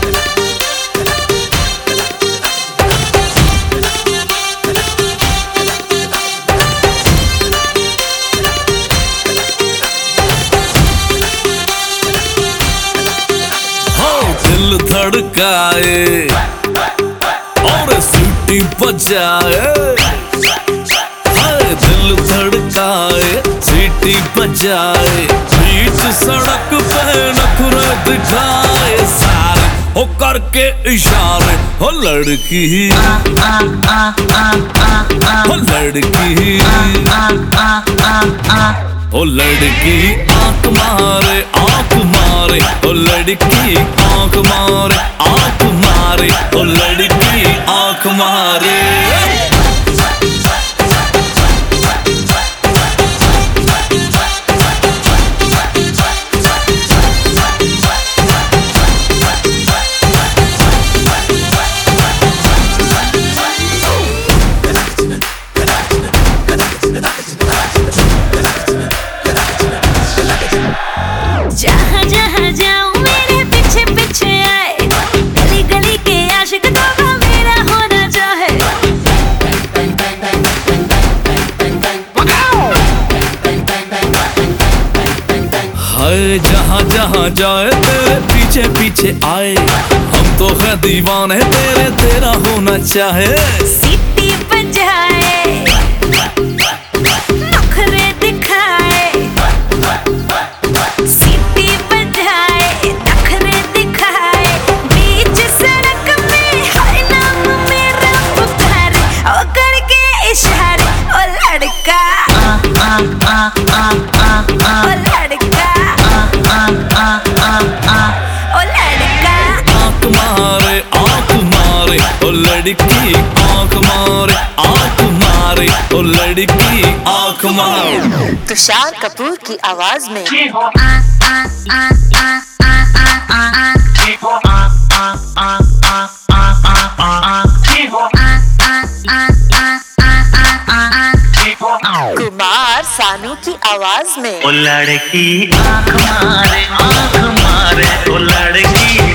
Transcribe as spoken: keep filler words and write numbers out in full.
दिल धड़काए और सीटी बजाए, हाय दिल धड़काए सीटी बजाए, बीच सड़क पे नखरे दिखाए सारे हो करके इशारे, हो लड़की हो लड़की ओ लड़की आंख मारे आंख मारे, ओ लड़की आंख मारे आंख मारे, ओ लड़की आंख मारे। जहाँ जहाँ जाऊँ मेरे पीछे पीछे आए, गली गली के आशिक तो मेरा होना चाहे। हाय जहाँ जहाँ जाए तेरे पीछे पीछे आए, हम तो है दीवाने तेरे, तेरा होना चाहे। सीटी बजाए नखरे दिखाए, सीटी बजाए नखरे दिखाए, बीच सड़क में हाय नाम मेरा पुकारे, ओ करके इशारे, ओ लड़का ओ लड़का ओ लड़का आंख मारे आंख मारे, ओ लड़की आंख मारे आंख मारे, ओ लड़की आंख मारे। तुषार कपूर की आवाज में कुमार सानू की आवाज में ओ लड़की आंख मारे आंख मारे, ओ लड़की